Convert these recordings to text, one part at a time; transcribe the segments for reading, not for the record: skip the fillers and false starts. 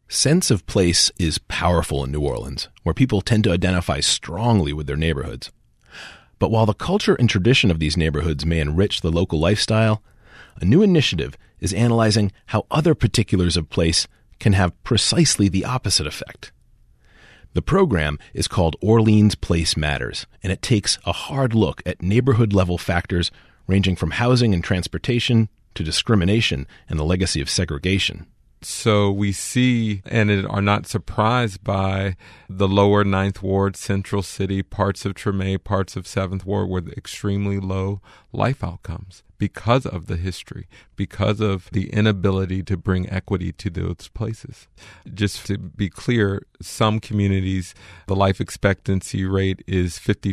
Sense of place is powerful in New Orleans, where people tend to identify strongly with their neighborhoods. But while the culture and tradition of these neighborhoods may enrich the local lifestyle, a new initiative is analyzing how other particulars of place can have precisely the opposite effect. The program is called Orleans Place Matters, and it takes a hard look at neighborhood-level factors ranging from housing and transportation to discrimination and the legacy of segregation. So we see and are not surprised by the lower 9th Ward, Central City, parts of Treme, parts of 7th Ward with extremely low life outcomes because of the history, because of the inability to bring equity to those places. Just to be clear, some communities, the life expectancy rate is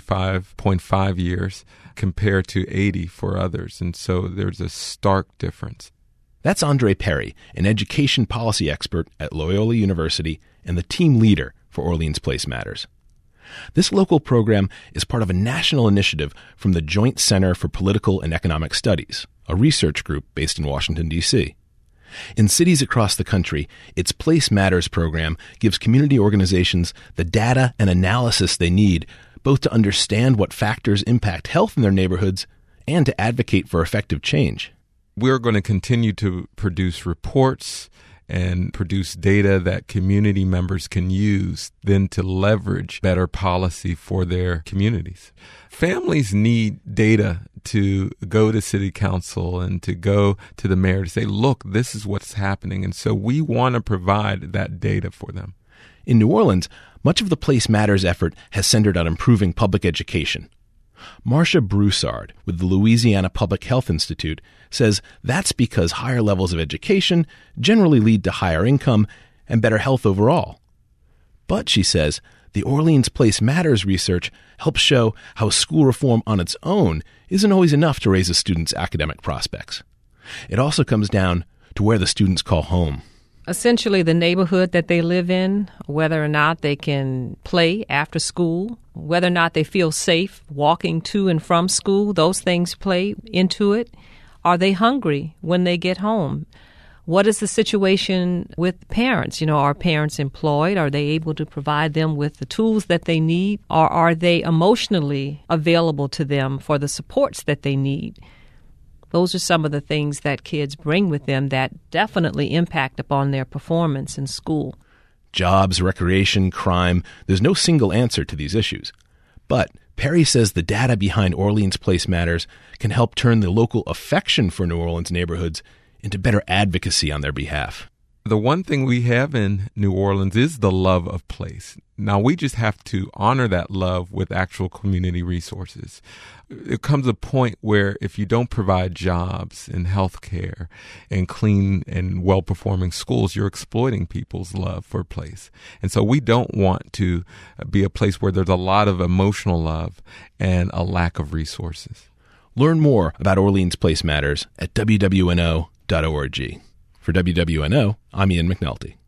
55.5 years compared to 80 for others. And so there's a stark difference. That's Andre Perry, an education policy expert at Loyola University and the team leader for Orleans Place Matters. This local program is part of a national initiative from the Joint Center for Political and Economic Studies, a research group based in Washington, D.C. In cities across the country, its Place Matters program gives community organizations the data and analysis they need both to understand what factors impact health in their neighborhoods and to advocate for effective change. We're going to continue to produce reports and produce data that community members can use then to leverage better policy for their communities. Families need data to go to city council and to go to the mayor to say, look, this is what's happening. And so we want to provide that data for them. In New Orleans, much of the Place Matters effort has centered on improving public education. Marcia Broussard with the Louisiana Public Health Institute says that's because higher levels of education generally lead to higher income and better health overall. But, she says, the Orleans Place Matters research helps show how school reform on its own isn't always enough to raise a student's academic prospects. It also comes down to where the students call home. Essentially, the neighborhood that they live in, whether or not they can play after school, whether or not they feel safe walking to and from school, those things play into it. Are they hungry when they get home? What is the situation with parents? Are parents employed? Are they able to provide them with the tools that they need? Or are they emotionally available to them for the supports that they need? Those are some of the things that kids bring with them that definitely impact upon their performance in school. Jobs, recreation, crime, there's no single answer to these issues. But Perry says the data behind Orleans Place Matters can help turn the local affection for New Orleans neighborhoods into better advocacy on their behalf. The one thing we have in New Orleans is the love of place. Now, we just have to honor that love with actual community resources. It comes a point where if you don't provide jobs and health care and clean and well-performing schools, you're exploiting people's love for place. And so we don't want to be a place where there's a lot of emotional love and a lack of resources. Learn more about Orleans Place Matters at wwno.org. For WWNO, I'm Ian McNulty.